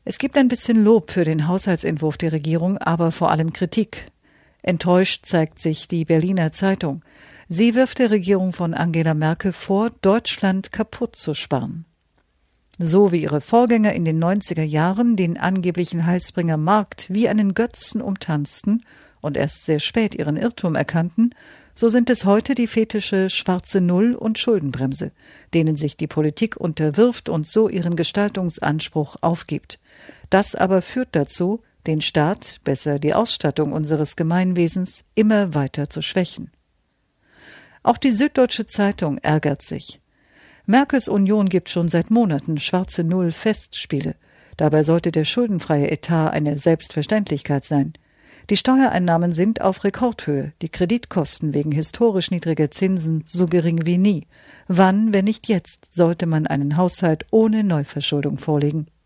Es gibt ein bisschen Lob für den Haushaltsentwurf der Regierung, aber vor allem Kritik. Enttäuscht zeigt sich die Berliner Zeitung. Sie wirft der Regierung von Angela Merkel vor, Deutschland kaputt zu sparen. So wie ihre Vorgänger in den 90er Jahren den angeblichen Heilsbringer Markt wie einen Götzen umtanzten und erst sehr spät ihren Irrtum erkannten, so sind es heute die Fetische schwarze Null und Schuldenbremse, denen sich die Politik unterwirft und so ihren Gestaltungsanspruch aufgibt. Das aber führt dazu, den Staat, besser die Ausstattung unseres Gemeinwesens, immer weiter zu schwächen. Auch die Süddeutsche Zeitung ärgert sich. Merkels Union gibt schon seit Monaten schwarze Null Festspiele. Dabei sollte der schuldenfreie Etat eine Selbstverständlichkeit sein. Die Steuereinnahmen sind auf Rekordhöhe, die Kreditkosten wegen historisch niedriger Zinsen so gering wie nie. Wann, wenn nicht jetzt, sollte man einen Haushalt ohne Neuverschuldung vorlegen?